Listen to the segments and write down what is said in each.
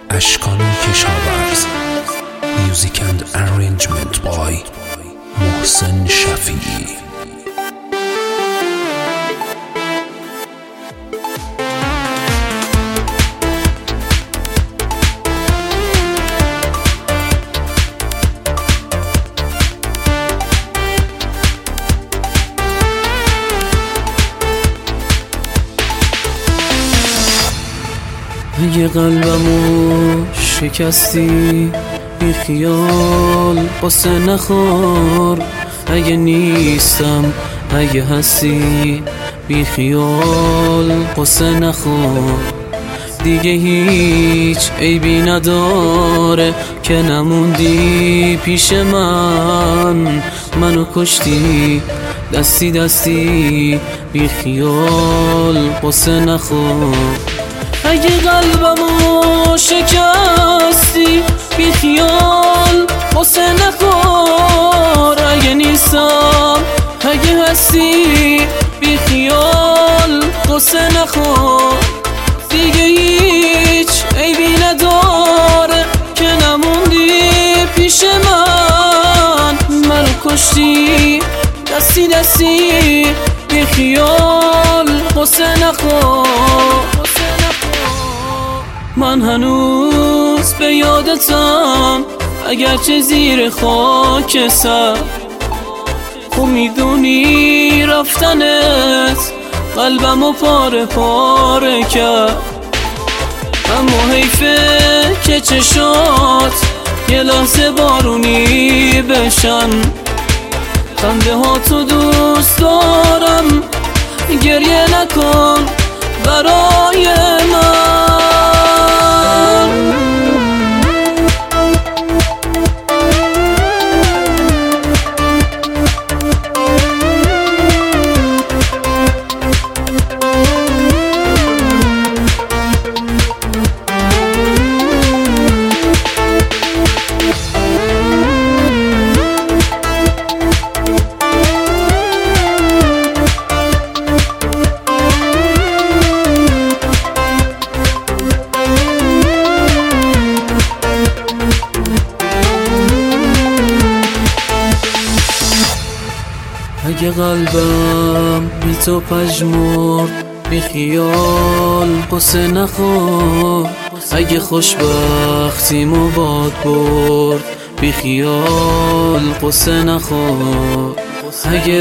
اشکان کشاورز. Music and arrangement by محسن شفیعی. اگه قلبمو شکستی بی خیال قصه نخور، اگه نیستم اگه هستی بی خیال قصه نخور. دیگه هیچ عیبی نداره که نموندی پیش منو کشتی دستی دستی بی خیال قصه نخور. اگه قلبمو شکستی بی خیال قصه نخور، اگه نیستم اگه هستی بی خیال قصه نخور. دیگه هیچ عیبی نداره که نموندی پیش منو کشتی دستی دستی بی خیال قصه نخور. من هنوز به یادتم اگرچه زیر خاک سر، خب میدونی رفتنت قلبمو پاره پاره کرد. اما حیفه که چشات یه لحظه بارونی بشن. خنده ها تو دوست دارم، گریه نکن برای من. اگه قلبم بی تو پژمرد بی خیال قصه نخور. اگه خوشبختیمو باد برد بی خیال قصه نخور. اگه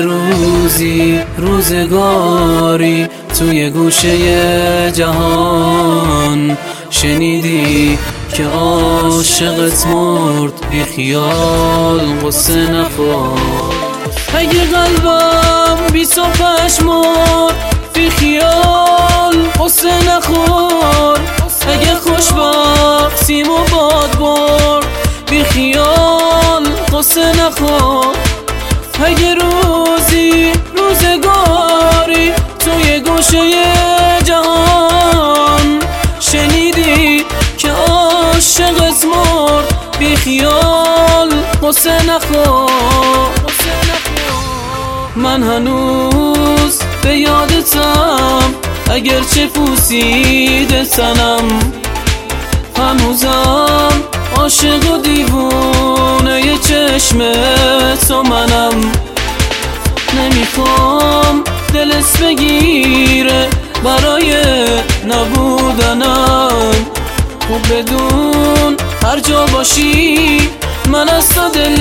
روزگاری توی گوشه جهان شنیدی که عاشقت مرد بی خیال قصه نخور. اگه قلبم بی تو پژمرد بی خیال قصه نخور. اگه خوشبختیمو باد برد بی خیال قصه نخور. اگه روزگاری توی گوشه جهان شنیدی که عاشقت مرد بی خیال قصه نخور. من هنوز به یادتم اگرچه پوسیده تنم. هنوزم عاشق و دیوونه ی چشم تو منم. نمیخوام دلت بگیره برای نبودنم. خب بدون هر جا باشی من از تو دل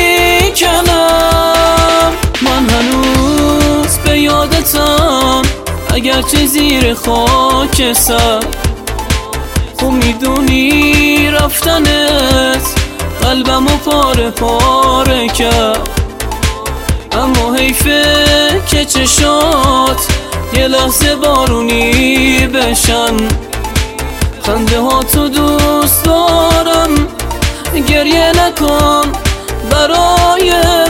نمیکنم. من هنوز به یادتم اگرچه زیر خاک سر، خب میدونی رفتنت قلبمو پاره پاره کرد. اما حیفه که چشات یه لحظه بارونی بشن. خنده ها تو دوست دارم، گریه نکن برای